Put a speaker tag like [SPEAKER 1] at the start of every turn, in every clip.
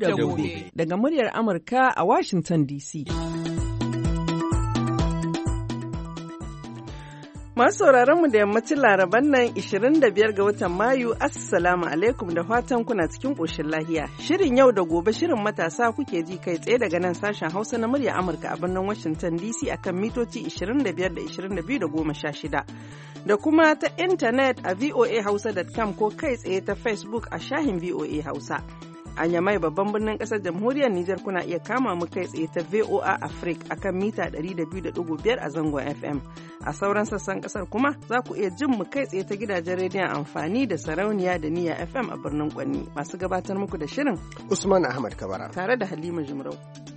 [SPEAKER 1] da gobe daga muryar Amurka a Washington DC. Masu sauraron mu da yammacin Laraban nan 25 ga watan Mayu, Assalamu alaikum da fatan kuna cikin ƙoshin lahiya. Shirin yau da gobe shirin matasa kuke ji kai tsaye daga nan sashen Hausa na murya Amurka a birnin Washington DC akan mitoci 25 da 22 da 16. Da kuma ta intanet a voahausa.com ko kai tsaye ta Facebook a shahin VOA Hausa. A Yamai babban birnin kasar jamhuriyar Nijar kuna iya kama mu kai tsaye ta VOA Africa akan mita 102.5 a zangon FM. A sauran sassan kasar kuma za ku iya jin mu kai tsaye ta gidajen rediyon amfani da sarauniya da niyya FM a birnin Kwanni. Masu gabatar muku da shirin
[SPEAKER 2] Usman Ahmad Kabara
[SPEAKER 1] tare da Halima Jumrau.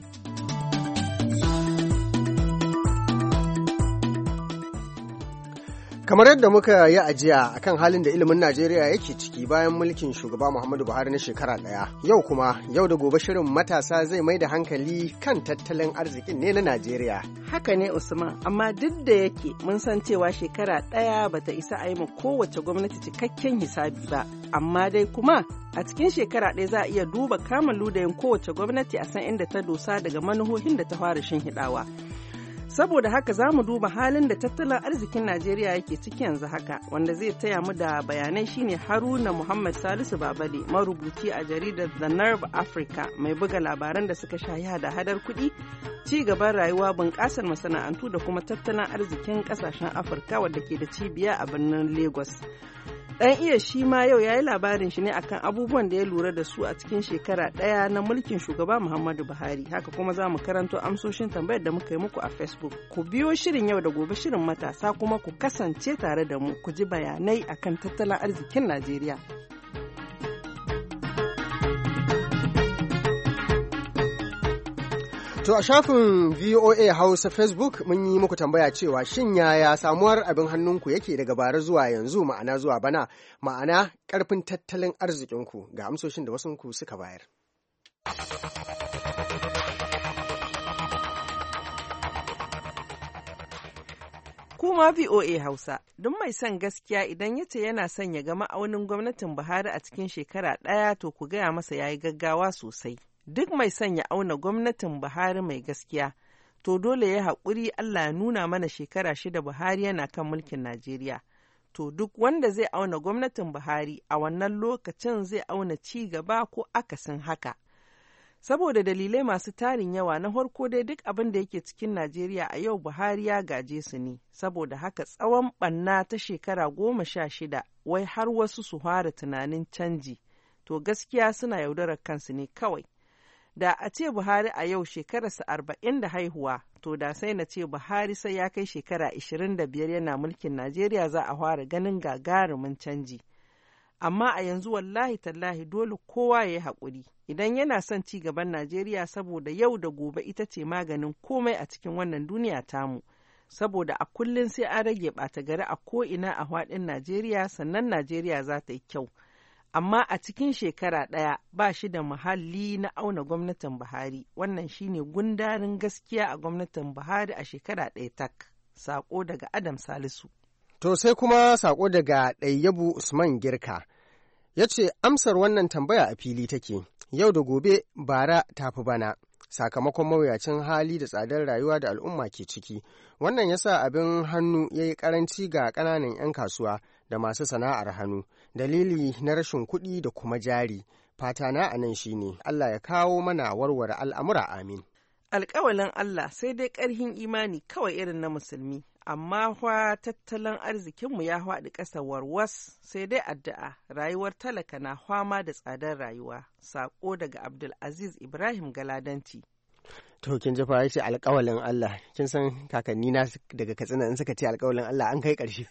[SPEAKER 2] Kamar yadda muka yi ajiya akan halin da ilimin Najeriya yake ciki bayan mulkin shugaba Muhammadu Buhari na shekara ɗaya. Yau kuma, yau da gobe shirin matasa zai mai da hankali kan tattalin arzikin ne na Najeriya.
[SPEAKER 1] Haka ne Usman, amma duk da yake mun san cewa shekara ɗaya bata isa a yi ma kowace gwamnati cikakken hisabi ba. Amma dai kuma a cikin shekara ɗaya za a iya duba kamun ludayin kowace gwamnati a san inda ta dosa daga manuhohin da ta fara shinhiɗawa. Saboda haka za mu duba halin da tattalin arzikin Najeriya yake ciki yanzu haka, wanda zai taya mu da bayanai shine Haruna Muhammad Salisu Babale, marubuci a jaridar The Nerve Africa, mai buga labaran da suka shahi hada-hadar kuɗi, ci gaban rayuwa, bunƙasar masana'antu da kuma tattalin arzikin ƙasashen Afirka wadda ke da cibiya a birnin Lagos. Dan iya shi ma yau ya yi labarin shi ne akan abubuwan da ya lura da su a cikin shekara ɗaya na mulkin shugaba Muhammadu Buhari. Haka kuma za mu karanto amsoshin tambayar da muka yi muku a Facebook. Ku biyo shirin yau da gobe shirin matasa kuma ku kasance tare da mu ku ji bayanai akan tattalin arzikin Najeriya.
[SPEAKER 2] To a shafin VOA Hausa Facebook mun yi muku tambaya cewa shin yaya samuwar abin hannunku yake daga bara zuwa yanzu, ma'ana zuwa bana, ma'ana ƙarfin tattalin arzikinku, ga amsoshin da wasunku suka bayar.
[SPEAKER 1] Kuma VOA Hausa, duk mai son gaskiya idan ya ce yana son ya ga ma'aunin gwamnatin Buhari a cikin shekara ɗaya to ku gaya masa ya yi gaggawa sosai. Duk mai son ya auna gwamnatin Buhari mai gaskiya, to dole ya haƙuri Allah ya nuna mana shekara 6 Buhari yana kan mulkin Najeriya. To duk wanda zai auna gwamnatin Buhari a wannan lokacin zai auna ci gaba ko akasin haka. Saboda dalilai masu tarin yawa, na farko dai duk abin da yake cikin Najeriya a yau Buhari ya gaje su ne, saboda haka tsawon ɓanna ta shekara 16 wai har wasu su fara tunanin canji, to gaskiya suna yaudarar kansu ne kawai. Da a ce Buhari a yau shekararsa 40 da haihuwa, to da sai na ce Buhari sai ya kai shekara 25 yana mulkin Najeriya za a fara ganin gagarumin canji. Amma a yanzu wallahi tallahi dole kowa ya yi haƙuri idan yana son ci gaban Najeriya, saboda yau da gobe ita ce maganin komai a cikin wannan duniya tamu. Saboda a kullum sai an rage ɓata gari a ko'ina a faɗin Najeriya, sannan Najeriya za ta yi kyau. Amma a cikin shekara ɗaya ba shi da muhalli na auna gwamnatin Buhari. Wannan shine gundarin gaskiya a gwamnatin Buhari a shekara ɗaya tak. Sako daga Adam Salisu.
[SPEAKER 2] To sai kuma sako daga Ɗayyabu Usman Girka. Ya ce amsar wannan tambaya a fili take, yau da gobe bara tafi bana. Sakamakon mawuyacin hali da tsadar rayuwa da al'umma ke ciki, wannan yasa abin hannu ya yi karanci ga ƙananan 'yan kasuwa da masu sana'ar hannu, dalili na rashin kuɗi da kuma jari. Fata na a nan shine Allah ya kawo mana warware al'amura, amin.
[SPEAKER 1] Alƙawalin Allah sai dai ƙarhin imani kawai irin na musulmi, amma tattalin arzikinmu ya haɗu ƙasa warwas, sai dai addu'a. Rayuwar talaka na fama da tsadar rayuwa. Sako daga Abdulaziz Ibrahim Galadanci.
[SPEAKER 2] To kin ji fa yace alƙawalin Allah, kin san kakanni na daga Katsina in suka ce alƙawalin Allah an kai ƙarshe.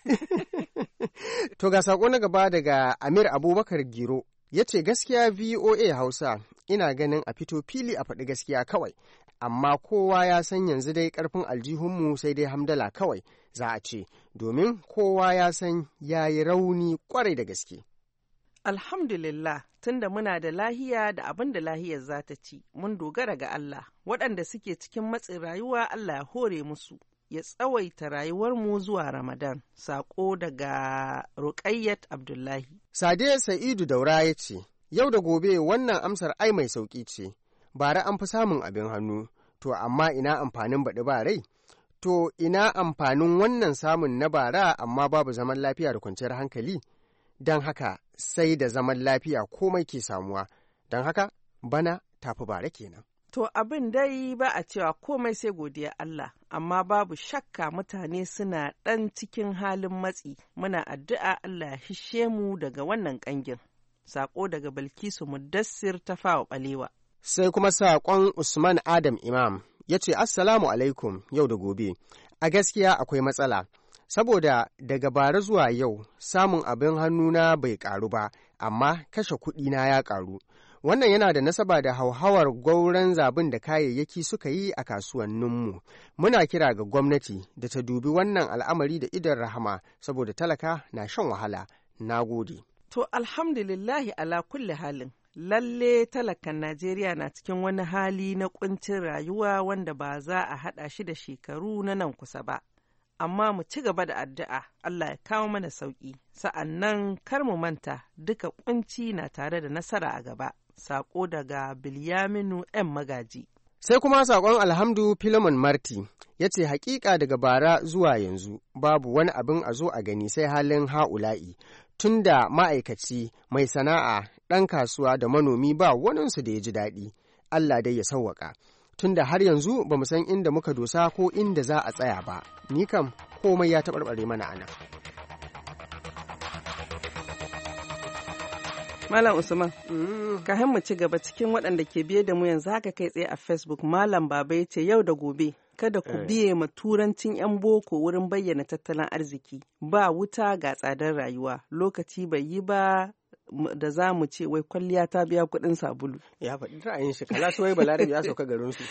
[SPEAKER 2] To ga sako na gaba daga Amir Abubakar Giro. Ya ce gaskiya VOA Hausa, ina ganin a fito fili a faɗi gaskiya kawai, amma kowa ya san yanzu dai ƙarfin aljihunmu sai dai hamdala kawai za a ce, domin kowa ya san ya yi rauni ƙwarai da gaske.
[SPEAKER 1] Alhamdulillah, tunda muna da lahiya da abin da lahiyar za ta ci, mun dogara ga Allah, waɗanda suke cikin matsin rayuwa Allah ya hore musu, ya tsawaita rayuwarmu zuwa Ramadan. Sako daga Ruƙayyat Abdullahi.
[SPEAKER 2] Sade Sa'idu Daura ya ce, Yau da gobe wannan amsar ai mai sauƙi ce, bara an fi samun abin hannu, to amma ina amfanin baɗi ba rai? To ina amfanin wannan samun na bara amma babu zaman lafiya da kwanciyar hankali? Don haka sai da zaman lafiya komai ke samuwa, don haka bana tafi bara kenan.
[SPEAKER 1] To abin dai ba a cewa komai sai godiya Allah, amma babu shakka mutane suna ɗan cikin halin matsi, muna addu'a Allah ya hishe mu daga wannan ƙangin. Sako daga Bilkisu Muddassir ta Fawa Balewa.
[SPEAKER 2] Sai kuma saƙon Usman Adam Imam ya ce, Assalamu alaikum yau da gobe, a gaskiya akwai matsala, saboda daga bara zuwa yau samun abin hannuna bai ƙaru ba, amma kashe kuɗina ya ƙaru. Wannan yana da nasaba da hauhawar gwauron zabin da kayayyaki suka yi a kasuwanninmu. Muna kira ga gwamnati da ta dubi wannan al'amari da idon rahama, saboda talaka na shan wahala. Na gode.
[SPEAKER 1] To alhamdulillahi ala kulli halin. Lalle talakan Najeriya na cikin wani hali na kuncin rayuwa wanda ba za a haɗa shi da shekaru na nan kusa ba. Amma mu ci gaba da addu'a Allah ya kawo mana sauƙi, sa'annan kar mu manta duka kunci na tare da nasara a gaba. Sako daga Bilyaminu M. Magaji.
[SPEAKER 2] Sai kuma saƙon Alhamdu Filimon Marti ya ce, Hakika daga bara zuwa yanzu babu wani abin a zo a gani sai halin ha'ula'i. Tunda ma'aikaci, mai sana'a, ɗan kasuwa da manomi ba waninsu da ya ji daɗi, Allah dai ya sauwaƙa. Tunda har yanzu ba mu san inda muka dosa ko inda za a tsaya ba, ni kam komai ya taɓarɓare mana ana.
[SPEAKER 1] Malam Usman, ka mu ci gaba cikin waɗanda ke biye da mu yanzu haka kai tsaye a Facebook, Malam Baba ya ce yau da gobe. Kada ku biye ma turancin 'yan boko wurin bayyana tattalin arziki, ba wuta ga tsadar rayuwa, lokaci bai yi ba da za mu ce wai kwalliya ta biya kuɗin sabulu.
[SPEAKER 2] Ya faɗi ra'ayin shi, kala wai balarabe ya sauka garinsu.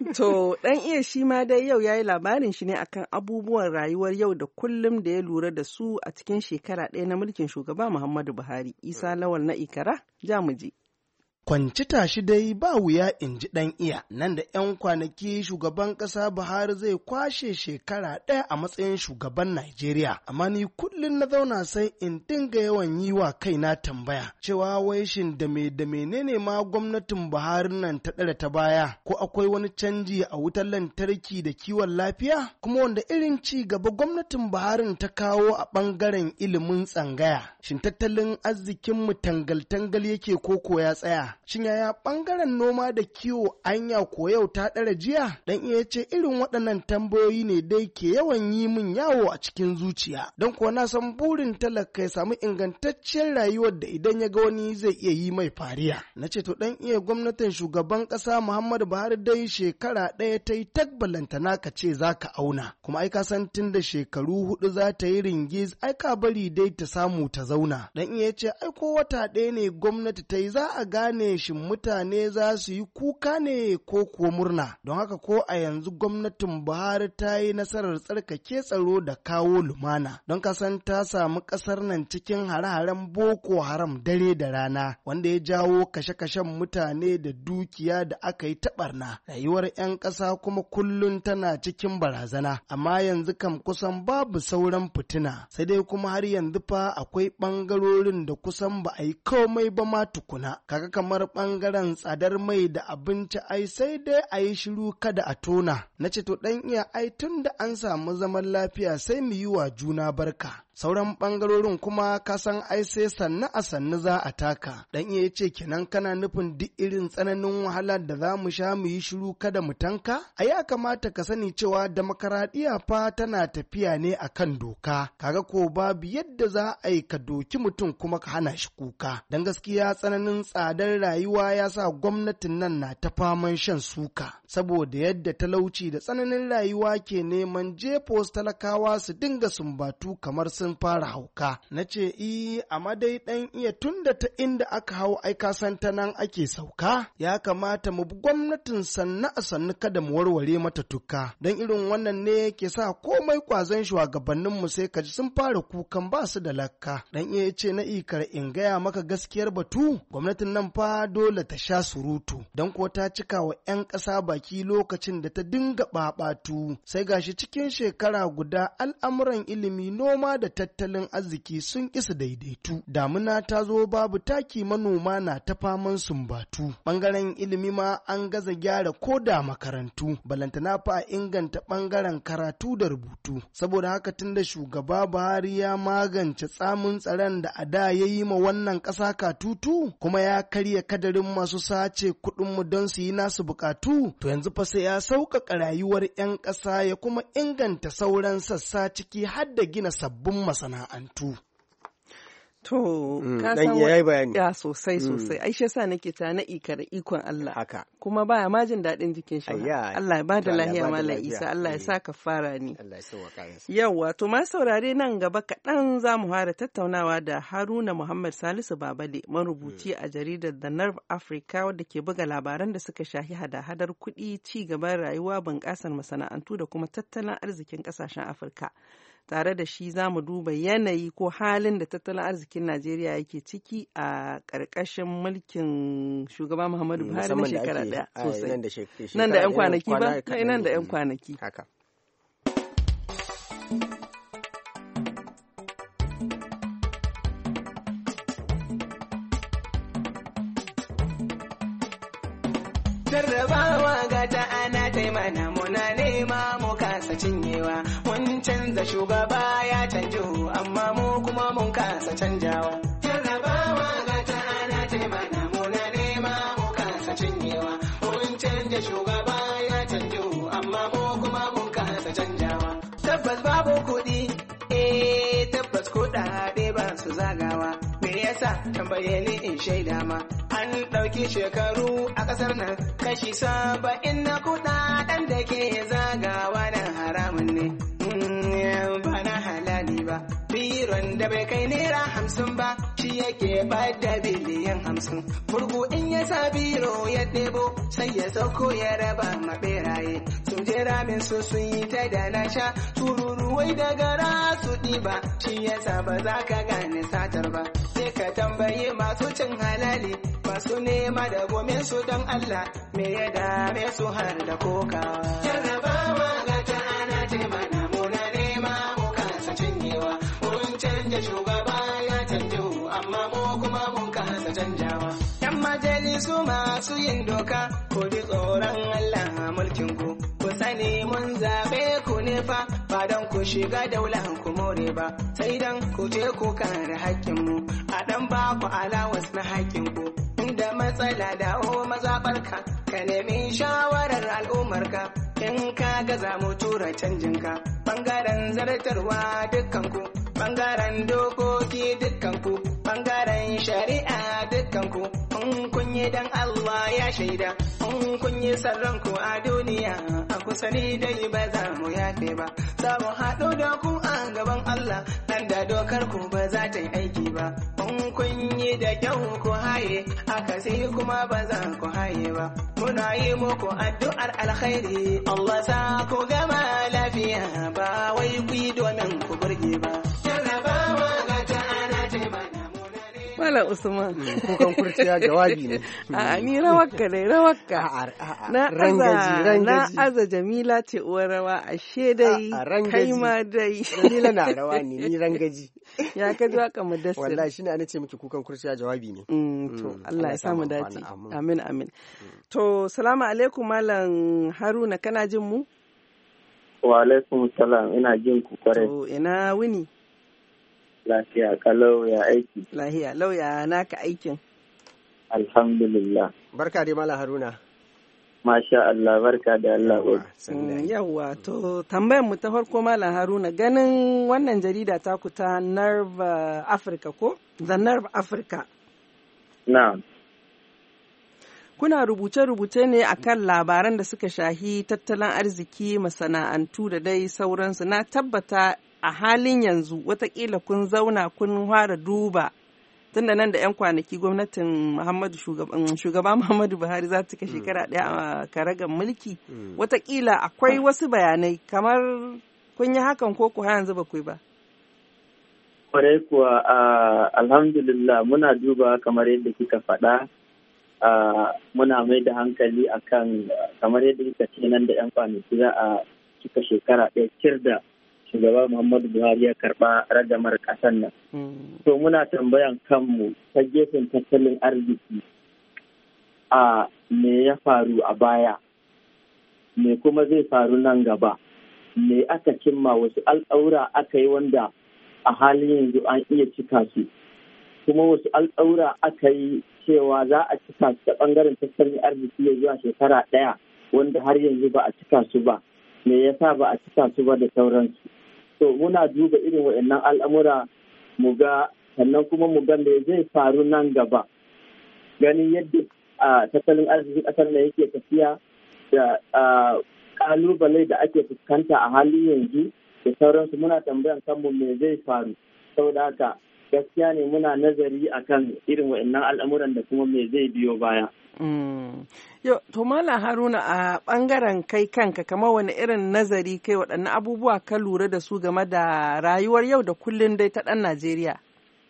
[SPEAKER 1] To ɗan iya shi ma dai yau ya yi labarin shi ne akan abubuwan rayuwar yau da kullum da ya lura da su a cikin shekara ɗaya na mulkin shugaba Muhammadu Buhari. Isa Lawal na Ikara, ja mu je.
[SPEAKER 3] Kwanci tashi dai ba wuya in ji ɗan iya, nan da 'yan kwanaki shugaban ƙasa Buhari zai kwashe shekara ɗaya a matsayin shugaban Najeriya. Amma ni kullum na zauna sai in dinga yawan yi wa kaina tambaya, cewa wai shin da menene ma gwamnatin Buhari nan ta ɗara ta baya, ko akwai wani canji a wutar lantarki da kiwon lafiya? Kuma wanda irin ci gaba gwamnatin Buhari ta kawo a ɓangaren ilimin tsangaya? Shin tattalin arzikinmu tangal-tangal yake koko ya tsaya? Shin yaya ɓangaren noma da kiwo anya ko yau ta ɗara jiya? Dan iya ce irin waɗannan tambayoyi ne dai ke yawan yi min yawo a cikin zuciya. Don kuwa na san burin talaka ya samu ingantacciyar rayuwar da idan ya ga wani zai iya yi mai fariya. Na ce to dan iya gwamnatin shugaban ƙasa Muhammadu Buhari dai shekara ɗaya ta yi tagbalantana ka ce za ka auna. Kuma ai ka san tun da shekaru 4 za ta yi ringiz ai ka bari dai ta samu ta zauna. Dan iya ce ai ko wata ɗaya ne gwamnati ta yi za a gane shin mutane za su yi kuka ne ko kuwa murna. Don haka ko a yanzu gwamnatin Buhari ta yi nasarar tsarkake tsaro da kawo lumana. Don kasan ta samu ƙasar nan cikin hare-haren Boko Haram dare da rana, wanda ya jawo kashe-kashen mutane da dukiya da aka yi taɓarna. Rayuwar 'yan ƙasa kuma kullum tana cikin barazana, amma yanzu kam kusan babu sauran fitina. Sai dai kuma har yanzu fa akwai ɓangarorin da kusan ba a yi komai ba ma tukuna. Kaga kamar ɓangaren tsadar mai da abinci ai sai dai a yi shiru kada a tona. Na ce to ɗan iya ai tun da an samu zaman lafiya sai mu yi wa juna barka. Sauran ɓangarorin kuma kasan ai sai sannu a sannu za a taka. Dan iya ce kenan kana nufin duk irin tsananin wahala da za mu sha mu yi shiru kada mu tanka? A ya kamata ka sani cewa demokaradiyya fa tana tafiya ne akan doka. Kaga ko babu yadda za a yi ka doki mutum kuma ka hana shi kuka. Dan gaskiya tsananin tsadar rayuwa ya sa gwamnatin nan na ta faman shan suka. Saboda yadda talauci da tsananin rayuwa ke neman jefa wasu talakawa su dinga sumbatu kamar sun fara hauka. Na ce amma dai ɗan iya tunda ta inda aka hau aika san ta nan ake sauka. Ya kamata mu bi gwamnatin sannu a sannu kada mu warware mata tukka. Don irin wannan ne ke sa komai kwazon shugabanninmu sai kaji sun fara kukan ba su da lakka. Dan iya ce na ikar in gaya maka gaskiyar batu, gwamnatin nan fa dole ta sha surutu. Don kuwa ta cika wa 'yan ƙasa baki lokacin da ta dinga ɓaɓatu. Sai gashi cikin shekara guda al'amuran ilimi, noma da tattalin arziki sun ƙi su daidaitu. Damuna ta zo babu taki, manoma na ta faman sumbatu. Ɓangaren ilimi ma an gaza gyara ko da makarantu, balantana fa a inganta ɓangaren karatu da rubutu. Saboda haka tun da shugaba Buhari ya magance tsamin tsaron da a da ya yi ma wannan ƙasa katutu, kuma ya karya kadarin masu sace kuɗinmu don su yi nasu buƙatu, to yanzu fa sai ya sauƙaƙa rayuwar 'yan ƙasa ya kuma inganta sauran sassa ciki har da gina sabbin masana'antu.
[SPEAKER 1] To, ka
[SPEAKER 2] san yayi bayani.
[SPEAKER 1] Ya sosai. Ai shi yasa nake ta na ikar ikon Allah.
[SPEAKER 2] Haka.
[SPEAKER 1] Kuma baya ma jin daɗin jikin shi. Allah ya bada lahiya Malam Isa, Allah ya sa ka fara ni.
[SPEAKER 2] Allah ya sauka yansa.
[SPEAKER 1] Yawwa, to ma saurare nan gaba kaɗan za mu fara tattaunawa da Haruna Muhammad Salisu Babale, marubuci a jaridar The Nerve Africa wadda ke buga labaran da suka shahi hada-hadar kuɗi, ci gaban rayuwa, bunƙasar masana'antu da kuma tattalin arzikin ƙasashen Afirka. Tare da shi za mu duba yanayi ko halin da tattalin arzikin Najeriya yake ciki a ƙarƙashin mulkin shugaba Muhammadu Buhari na shekara ɗaya sosai. Nan da 'yan kwanaki ba? Nan da 'yan kwanaki.
[SPEAKER 2] Haka.
[SPEAKER 4] Jarrabawa ga ta ana taimana muna nema mu kasa cinyewa. Mun canza shugaba ya canjo amma mu kuma mun kasa canjawa. Jarrabawa ga ta ana taimana muna nema mu kasa cinyewa. Mun canza shugaba ya canjo amma mu kuma mun kasa canjawa. Tabbas babu kuɗi, tabbas kuɗaɗe ba su zagawa. Me yasa tambaye ni in shaida ma. An ɗauki shekaru a ƙasar nan kashi 70 na kuɗaɗen da ke zagawa na haramun ne. Ba na halali ba. Biron da bai kai naira 50 ba shi yake bada biliyan 50. Burgu in ya sa biro ya ɗebo sai ya sauko ya raba ma ɓeraye. Sun je ramin su sun yi ta da na sha tururuwai daga rasu ɗiba shi yasa ba za ka gane satar ba. Sai ka tambayi masu cin halali masu nema da gomen su don Allah me ya dame su har da kokawa. Jarrabawa ga ta ana taimana muna nema mu kasa cinyewa. Mun canja shugaba ya canjo amma mu kuma mun kasa canjawa. Yan majalisu masu yin doka ku ji tsoron Allah mulkin ku. Ku sani mun zabe ku ne fa ba don ku shiga daular ku more ba sai dan ku je ku kare haƙƙin mu a dan ba ku alawas na haƙƙin ku. Da matsala dawo mazaɓarka ka nemi shawarar al'ummarka in ka gaza mu tura canjinka ɓangaren zartarwa dukkanku ɓangaren dokoki dukkanku ɓangaren shari'a dukkanku in kun yi dan Allah ya shaida in kun yi sarranku a duniya a kusa ni dai ba za mu yafe ba za mu haɗu da ku a gaban Allah nan da dokar ku ba za ta yi aiki ba in kun yi da kyau ku haye akasi kuma ba za ku haye ba muna yi muku addu'ar alkhairi Allah sa ku gama lafiya ba wai ku yi domin ku burge ba jarrabawa ga ta ana taimaka
[SPEAKER 1] Malam Usman.
[SPEAKER 2] Kukan kurciya jawabi ne.
[SPEAKER 1] A ni rawakka dai rawakka.
[SPEAKER 2] Rangaji.
[SPEAKER 1] Na aza Jamila ce uwar rawa ashe dai kai ma dai.
[SPEAKER 2] Jamila na rawa ne ni rangaji.
[SPEAKER 1] Ya ka ji waka mudassir.
[SPEAKER 2] Wallahi shine ana ce miki kukan kurciya jawabi ne.
[SPEAKER 1] To Allah ya samu dace. Amin. To salamu alaikum Malam Haruna kana jin mu?
[SPEAKER 5] Wa alaikum salam ina jin ku kwarai.
[SPEAKER 1] To ina wuni?
[SPEAKER 5] Lafiya kalau ya aiki.
[SPEAKER 1] Lafiya lauya naka aikin.
[SPEAKER 5] Alhamdulillah.
[SPEAKER 2] Barka dai Malam Haruna.
[SPEAKER 5] Masha Allah barka da Allah.
[SPEAKER 1] Yawwa to tambayar mu ta farko Malam Haruna ganin wannan jarida ta ku ta Nerve Africa ko? The Nerve Africa.
[SPEAKER 5] Na'am.
[SPEAKER 1] Kuna rubuce-rubuce ne akan labaran da suka shahi tattalin arziki, masana'antu da dai sauransu. Na tabbata a halin yanzu watakila kun zauna kun fara duba tunda nan da 'yan kwanaki gwamnatin shugaba Muhammadu Buhari za ta cika shekara ɗaya a karagar mulki watakila akwai wasu bayanai kamar kun yi hakan ko ku yanzu ba ku ba.
[SPEAKER 5] Kwarai kuwa alhamdulillah muna duba kamar yadda kika faɗa muna mai da hankali akan kamar yadda kika ce nan da 'yan kwanaki za a cika shekara ɗaya cir da shugaba Muhammadu Buhari ya karɓa ragamar ƙasar nan. To muna tambayan kanmu ta gefen tattalin arziki a me ya faru a baya, me kuma zai faru nan gaba, me aka cimma, wasu alƙawura aka yi wanda a halin yanzu an iya cika su, kuma wasu alƙawura aka yi cewa za a cika su ta ɓangaren tattalin arziki ya zuwa shekara ɗaya wanda har yanzu ba a cika su ba, me yasa ba a cika su ba da sauransu. To muna duba irin waɗannan al'amura mu ga, sannan kuma mu ga me zai faru nan gaba, ganin yadda tattalin arzikin ƙasar da yake tafiya da ƙalubale da ake fuskanta a halin yanzu da sauransu. Muna tambayan kanmu me zai faru. Saboda haka gaskiya ne muna nazari akan irin waɗannan al'amuran da kuma me zai biyo baya.
[SPEAKER 1] Yo, to Malam Haruna, a ɓangaren kai kanka kamar wani irin nazari kai, waɗannan abubuwa ka lura da su game da rayuwar yau da kullum dai ta ɗan Najeriya?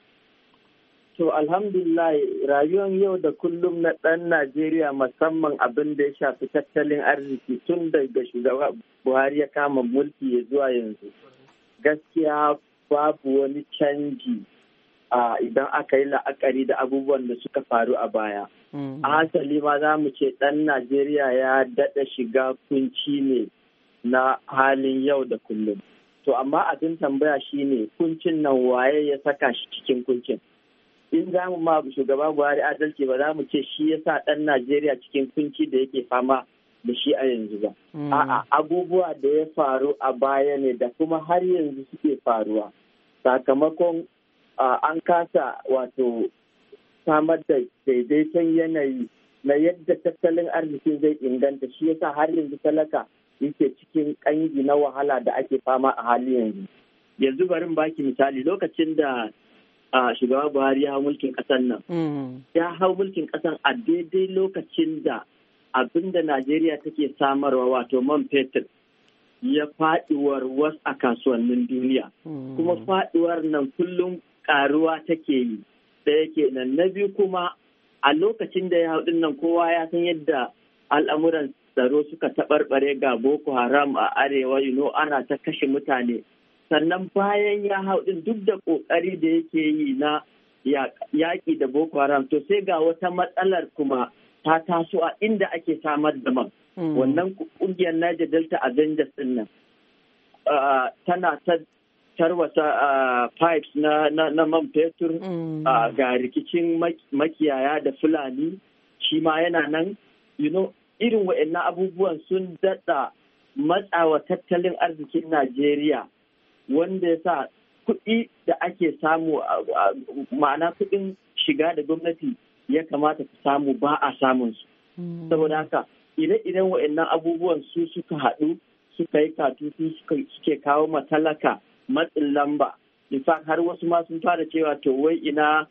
[SPEAKER 5] To alhamdulillah, rayuwar yau da kullum na ɗan Najeriya, musamman abin da ya shafi tattalin arziki tun daga shugaba Buhari ya kama mulki ya zuwa yanzu, gaskiya babu wani canji idan aka yi la'akari da abubuwan da suka faru a baya. A hasali ma za mu ce ɗan Najeriya ya daɗa shiga kunci ne na halin yau da kullum. To amma abin tambaya shine kuncin nan waye ya saka shi cikin kuncin? In za mu ma shugaba Buhari adalci, ba za mu ce shi ya sa ɗan Najeriya cikin kunci da yake fama da shi a yanzu ba. A'a, abubuwa da ya faru a baya ne da kuma har yanzu suke faruwa. Sakamakon an kasa wato samar da daidaiton yanayi na yadda tattalin arziki zai inganta, shi yasa har yanzu talaka yake cikin kangi na wahala da ake fama a hali yanzu. Yanzu bari baki misali, lokacin da shugaba Buhari ya hau mulkin ƙasar nan, ya hau mulkin ƙasar a daidai lokacin da abin da Najeriya take samarwa wato man fetur ya faɗuwar wasu a kasuwannin duniya. Kuma faɗuwar nan kullum ƙaruwa take yi. Ɗaya kenan. Na biyu kuma a lokacin da ya hau ɗin nan kowa ya san yadda al'amuran tsaro suka taɓarɓare, ga Boko Haram a arewa, ana ta kashe mutane. Sannan bayan ya hau ɗin duk da ƙoƙari da yake yi na yaƙi da Boko Haram, to sai ga wata matsalar kuma ta taso a inda ake samar da man. Wannan ƙungiyar Niger Delta Avengers ɗin nan tana ta tarwasa pipes na man fetur, ga rikicin makiyaya da Fulani shi ma yana nan. Irin waɗannan abubuwan sun daɗa matsawa tattalin arzikin Najeriya, wanda ya sa kuɗi da ake samu, ma'ana kuɗin shiga da gwamnati ya kamata ta samu ba a samun su. Saboda haka ire-iren waɗannan abubuwan su suka haɗu suka yi katutu suke kawo matalaka matsin lamba. In fact har wasu ma sun fara cewa to wai ina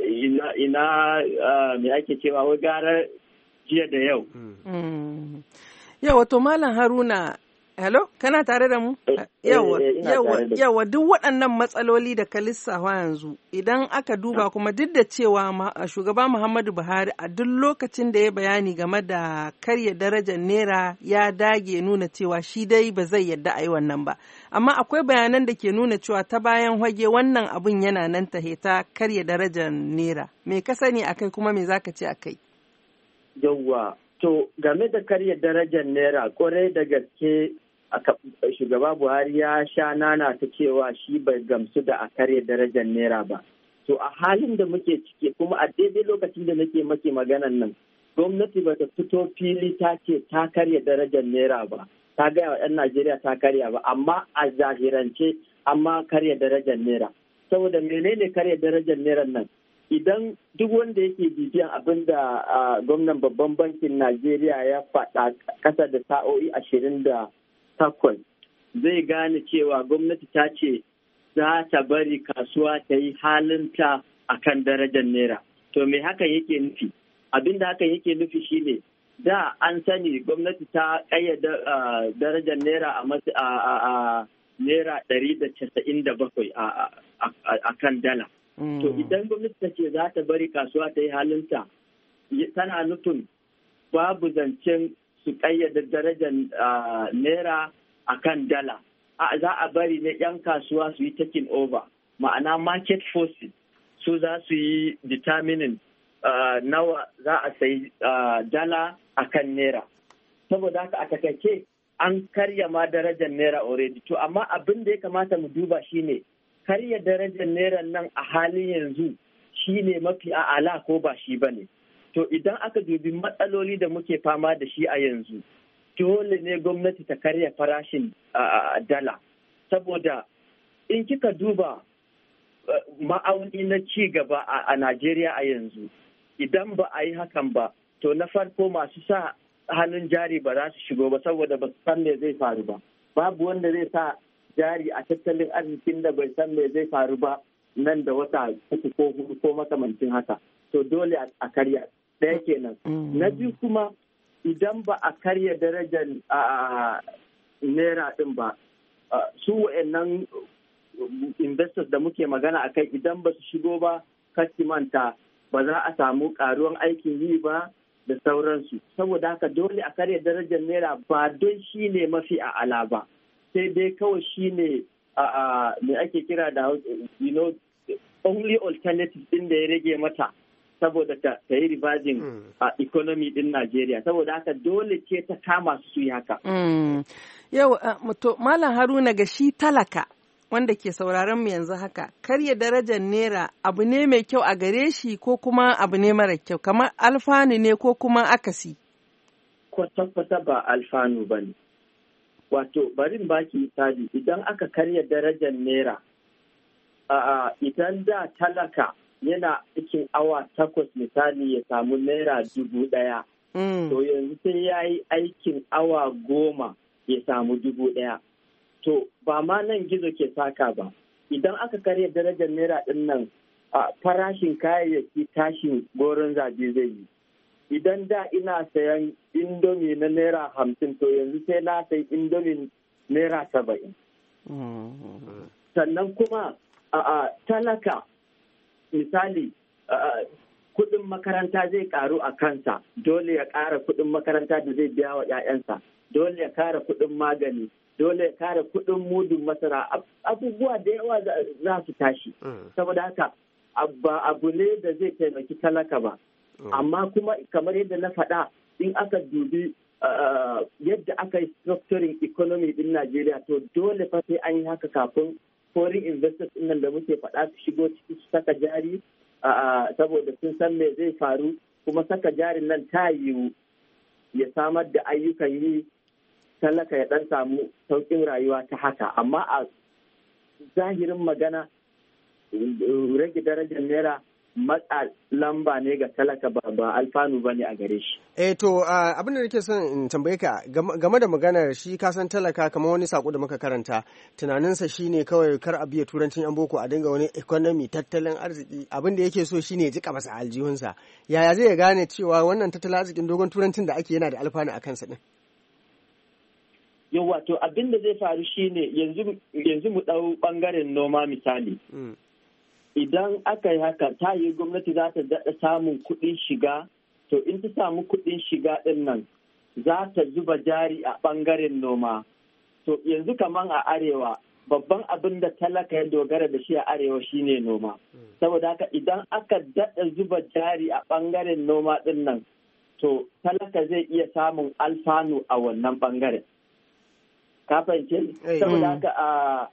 [SPEAKER 5] me ake cewa wai gara jiya da yau.
[SPEAKER 1] Yawa to Malam Haruna, hello, kana tare da mu? Yawa duk waɗannan matsaloli da ka lissafa yanzu idan aka duba kuma duk da cewa shugaba Muhammadu Buhari a duk lokacin da ya bayani game da karya darajar naira ya dage nuna cewa shi dai ba zai yadda a yi wannan ba. Amma akwai bayanan da ke nuna cewa ta bayan hage wannan abun yana nan ta karya darajar naira. Me ka sani akai kuma me zaka ce akai?
[SPEAKER 5] Yawwa, to game da karya darajar naira kwarai da gaske shugaba Buhari ya sha nana ta cewa shi bai gamsu da a karya darajar naira ba. To a halin da muke ciki kuma a daidai lokacin da nake make maganan nan, gwamnati ba ta fito fili ta ce ta karya darajar naira ba, ta gaya wa 'yan Najeriya ta karya ba, amma a zahirance amma karya darajar naira. Saboda menene karya darajar naira nan? Idan duk wanda yake bibiyan abin da gwamnan babban bankin Najeriya ya faɗa ƙasa da sa'o'i 28 zai gane cewa gwamnati ta ce za ta bari kasuwa ta yi halinta a kan darajar naira. To me hakan yake nufi? Abin da hakan yake nufi shine da an sani gwamnati ta ƙayyada darajar naira a naira 197 a kan dala. To idan gwamnati ta ce za ta bari kasuwa ta yi halinta, tana nufin babu zancen su ƙayyada darajar naira a kan dala. za a bari ne 'yan kasuwa su yi taking over, ma'ana market forces su za su yi determining nawa za a sayi dala a kan naira. Saboda haka a takaice an karya ma darajar naira already. To amma abin da ya kamata mu duba shine karya darajar naira nan a halin yanzu shine mafi a'ala ko ba shi bane. To idan aka dubi matsaloli da muke fama da shi a yanzu, dole ne gwamnati ta karya farashin dala. Saboda in kika duba ma'auni na ci gaba a Najeriya a yanzu, idan ba a yi hakan ba, to na farko masu sa hannun jari ba za su shigo ba saboda ba su san me zai faru ba. Babu wanda zai sa jari a tattalin arzikin da bai san me zai faru ba nan da wata 3 ko 4 ko makamancin haka. To dole a karya. Ɗaya kenan. Na biyu kuma idan ba a karya darajar naira ɗin ba, su wa'annan investors da muke magana a kai idan ba su shigo ba, manta ba za a samu ƙaruwan aikin yi ba da sauransu. Saboda haka dole a karya darajar naira ba don shi ne mafi a'ala ba, sai dai kawai shi ne me ake kira da only alternative ɗin da ya rage mata saboda ta yi revising economy din Najeriya. Saboda haka dole ce ta kama su yi haka.
[SPEAKER 1] Yau, Malam Haruna, ga shi talaka wanda ke sauraron mu yanzu haka, karya darajar naira abu ne mai kyau a gare shi ko kuma abu ne mara kyau, kamar alfanu ne ko kuma akasi?
[SPEAKER 5] Kwata-kwata ba alfanu ba ne. Wato, bari baki misali, idan aka karya darajar naira, idan da talaka yana cikin awa 8 misali ya samu naira 1,000, to yanzu sai ya yi aikin awa 10 ya samu 1,000. To ba ma nan gizo ke saka ba, idan aka karya darajar naira ɗin nan, farashin kayayyaki tashin goron zabe zai yi. Idan da ina sayan indomi na naira 50, to yanzu sai na sayi indomi naira 70. Sannan kuma talaka misali kuɗin makaranta zai ƙaru a kansa, dole ya ƙara kuɗin makaranta da zai biya wa 'ya'yansa, dole ya ƙara kuɗin magani, dole ya ƙara kuɗin mudun masara, abubuwa da yawa za su tashi. Saboda haka abu ne da zai taimaki talaka ba. Amma kuma kamar yadda na faɗa, in aka dubi yadda aka yi structuring economy din Najeriya, to dole fa sai an yi haka kafin foreign investors nan da muke faɗa su shigo ciki su saka jari, saboda sun san me zai faru, kuma saka jarin nan ta yiwu ya samar da ayyukan yi, talaka ya ɗan samu sauƙin rayuwa ta haka. Amma a zahirin magana rage darajar naira matsa lamba ne ga talaka, ba alfanu ba ne a gare shi.
[SPEAKER 2] To abin da nake son in tambaye ka game da maganar shi kasan talaka, kamar wani sako da muka karanta, tunaninsa shine kawai kar a biya turancin yan boko, a dinga wani economy, tattalin arziki. Abin da yake so shine ya jika masa aljihunsa. Yaya zai gane cewa wannan tattalin arzikin dogon turancin da ake yana da alfanu a kansa din?
[SPEAKER 5] Yau wato abin da zai faru shine yanzu mu ɗau ɓangaren noma misali. Idan aka yi haka, ta yi gwamnati za ta daɗa samun kuɗin shiga, to in ta samu kuɗin shiga ɗin nan za ta zuba jari a ɓangaren noma. To yanzu kaman a arewa, babban abin da talaka ya dogara da shi a arewa shine noma. Saboda haka idan aka daɗa zuba jari a ɓangaren noma ɗin nan, to talaka zai iya samun alfanu a wannan ɓangaren. Ka fahimce? Saboda haka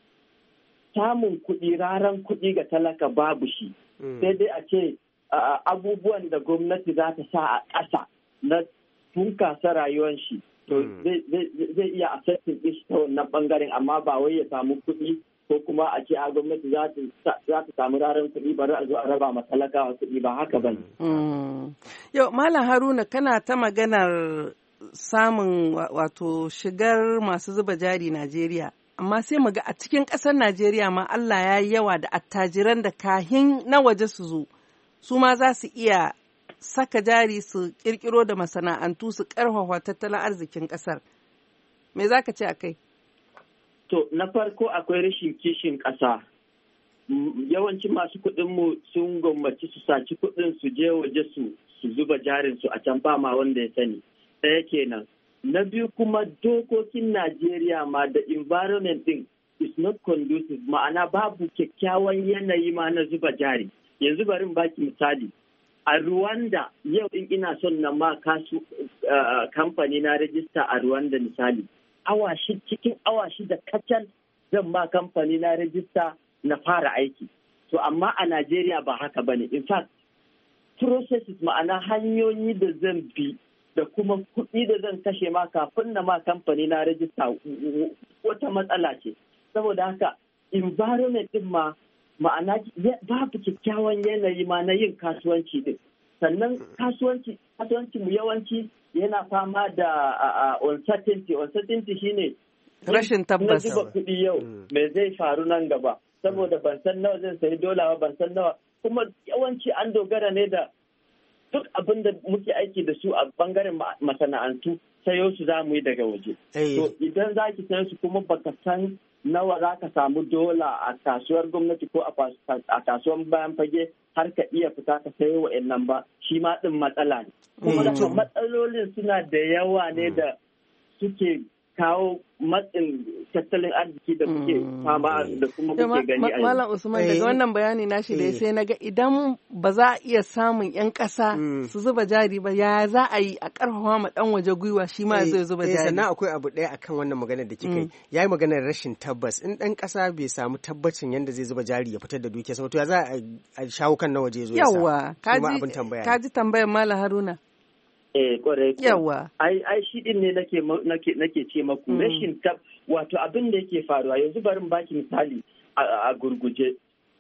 [SPEAKER 5] samun kuɗi, raran kuɗi ga talaka babu shi. Sai dai a ce abubuwan da gwamnati za ta sa a ƙasa na bunkasa rayuwar shi, to zai iya affecting shi ta wannan ɓangaren, amma ba wai ya samu kuɗi ko kuma a ce a gwamnati za ta samu raran kuɗi bari a zo a raba ma talakawa kuɗi, ba haka ba ne.
[SPEAKER 1] Yau, Malam Haruna, kana ta maganar samun wato shigar masu zuba jari Najeriya. Amma sai mu ga a cikin ƙasar Najeriya ma Allah ya yi yawa da attajiran da kahin na waje su zo, su ma za su iya saka jari su ƙirƙiro da masana'antu su ƙarfafa tattalin arzikin ƙasar. Me za ka ce a kai?
[SPEAKER 5] To, na farko akwai rashin kishin ƙasa. Yawancin masu kuɗinmu sun gwammaci su saci kuɗin su je waje su zuba jarinsu a can, ba ma wanda ya sani. Ɗaya kenan. Na biyu kuma dokokin Najeriya ma da environment din is not conducive, ma'ana babu kyakkyawan yanayi ma na zuba jari. Yanzu bari baki misali. A Rwanda yau in ina son na ma kamfani na rajista a Rwanda misali. Cikin awa shida kacal zan ma kamfani na rajista na fara aiki. To amma a Najeriya ba haka bane. In fact, processes ma'ana hanyoyi da zan bi da kuma kuɗi da zan kashe ma kafin na ma kamfani na rajista wata matsala ce. Saboda haka environment din ma ma'ana babu kyakkyawan yanayi ma na yin kasuwanci din. Sannan kasuwanci mu yawanci yana fama da uncertainty shine
[SPEAKER 1] rashin tabbas.
[SPEAKER 5] Na zuba kuɗi yau me zai faru nan gaba, saboda ban san nawa zan sayi dola ba, ban san nawa, kuma yawanci an dogara ne da duk abin da muke aiki da su a bangaren masana'antu sayo su za mu yi daga waje. To idan za ki sayo su kuma baka san nawa za ka samu dola a kasuwar gwamnati ko a kasuwar bayan fage har ka iya fita ka sayo wa'annan ba, shi ma ɗin matsala ne. Kuma da matsalolin suna da yawa ne da suke kawo matsin tattalin arziki da kuke fama da kuma kuke gani a yanzu.
[SPEAKER 1] Malam Usman, daga wannan bayani nashi da sai naga idan ba za a iya samun 'yan ƙasa su zuba jari ba, ya za a yi a ƙarfafa ma ɗan waje gwiwa shi ma zai zuba jari.
[SPEAKER 2] Sannan akwai abu ɗaya akan wannan maganar da kika yi. Ya yi maganar rashin tabbas. In ɗan ƙasa bai samu tabbacin yadda zai zuba jari ya fitar da dukiya, saboda ya za a shawo kan na waje zo ya sa.
[SPEAKER 1] Yawwa, ka ji tambayar Malam Haruna.
[SPEAKER 5] Kwarai.
[SPEAKER 1] Yawa.
[SPEAKER 5] Ai shi din ne nake ce maku rashin wato abin da yake faruwa yanzu barin baki misali a gurguje.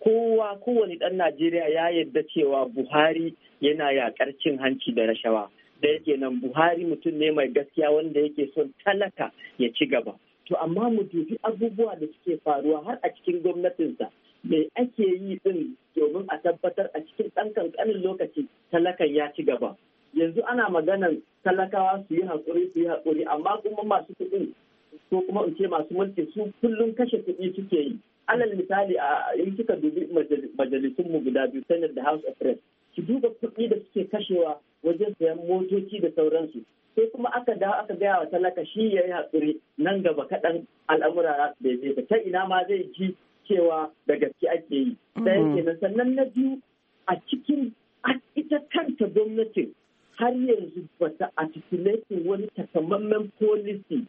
[SPEAKER 5] Kowane ɗan Najeriya ya yarda cewa Buhari yana yaƙar cin hanci da rashawa. Da yake nan Buhari mutum ne mai gaskiya wanda yake son talaka ya ci gaba. To amma mu dubi abubuwa da suke faruwa har a cikin gwamnatinsa. Me ake yi din domin a tabbatar a cikin ɗan ƙanƙanin lokaci talakan ya ci gaba. Yanzu ana maganan talakawa su yi haƙuri, amma kuma masu kuɗin ko kuma in ce masu mulki su kullum kashe kuɗi suke yi. Alal misali in kika dubi majalisunmu guda biyu, Senate da House of Reps, ki duba kuɗi da suke kashewa wajen sayan motoci da sauransu. Sai kuma aka dawo aka gaya wa talaka shi ya yi haƙuri, nan gaba kaɗan al'amura za su daidaita. Ta ina ma zai ji cewa da gaske ake yi. Ɗaya kenan. Sannan na biyu, a cikin ita kanta gwamnatin har yanzu bata articulating wani takamaiman policy,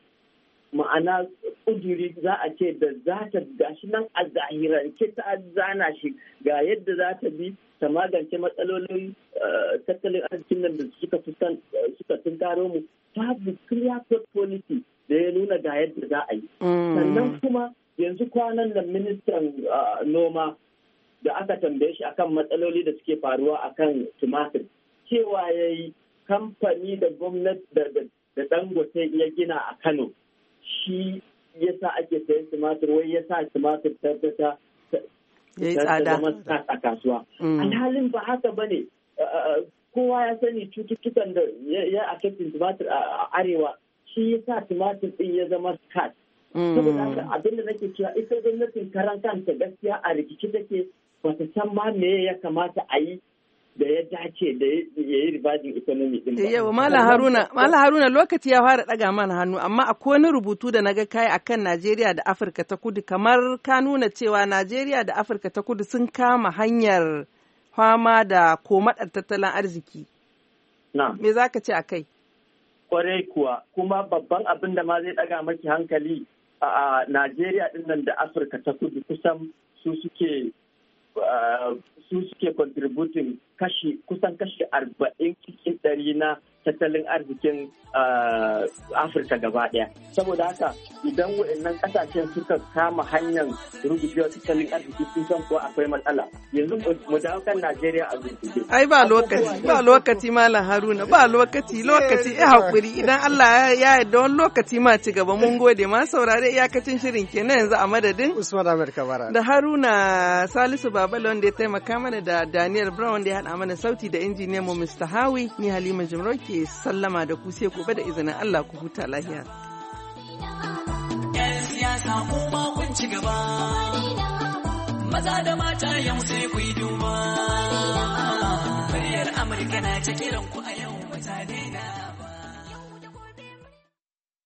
[SPEAKER 5] ma'ana ƙuduri za a ce da za ta gashi nan a zahirance ta zana shi ga yadda za ta bi ta magance matsalolin tattalin arzikin nan da suka tunkaro mu. Babu clear cut policy da ya nuna ga yadda za a yi. Sannan kuma yanzu kwanan nan ministan noma da aka tambaye shi akan matsaloli da suke faruwa akan tumatir, cewa ya yi kamfani da gwamnati da Dangote ya gina a Kano, shi ya sa ake sayan tumatir, wai ya sa tumatir ta zama a kasuwa. Alhalin ba haka ba ne. Kowa ya sani cututtukan da ya affecting tumatir a arewa, shi ya sa tumatir ɗin ya zama scarce. Saboda haka abinda nake cewa ita gwamnatin karan kanta gaskiya a rikici take, bata san ma me ya kamata a yi da ya dace da ya yi ribajin economy din ba.
[SPEAKER 1] Yau Malam Haruna lokaci ya fara daga mana hannu, amma akwai wani rubutu da naga kai akan Najeriya da Afirka ta Kudu, kamar ka nuna cewa Najeriya da Afirka ta Kudu sun kama hanyar fama da komadar tattalin arziki. Me za ka ce a kai?
[SPEAKER 5] Kwarai kuwa, kuma babban abin da ma zai daga maki hankali a Najeriya din nan da Afirka ta Kudu kusan su suke contributing kusan kashi 40 cikin 100 na tattalin arzikin Afirka gaba ɗaya. Saboda haka idan waɗannan ƙasashen suka kama hanyar rugujewar tattalin arziki sun san ko akwai matsala. Yanzu mu dawo kan Najeriya a gurguje.
[SPEAKER 1] Ai ba lokaci Malam Haruna, ba lokaci ya haƙuri, idan Allah ya yarda wani lokaci ma ci gaba. Mun gode ma saurare iyakacin shirin kenan yanzu a madadin
[SPEAKER 2] Usman Ahmed Kabara
[SPEAKER 1] da Haruna Salisu Babala wanda ya taimaka mana, da Daniel Brown wanda ya haɗa mana sauti, da injiniyan mu Mr. Hawi. Ni Halima Jimro ke sallama da ku, sai gobe da izinin Allah ku huta lafiya.
[SPEAKER 6] Yan siyasa kuma kun ci gaba, maza da mata yau sai ku yi duba. Muryar Amurka na ta kiran ku a yau mutane na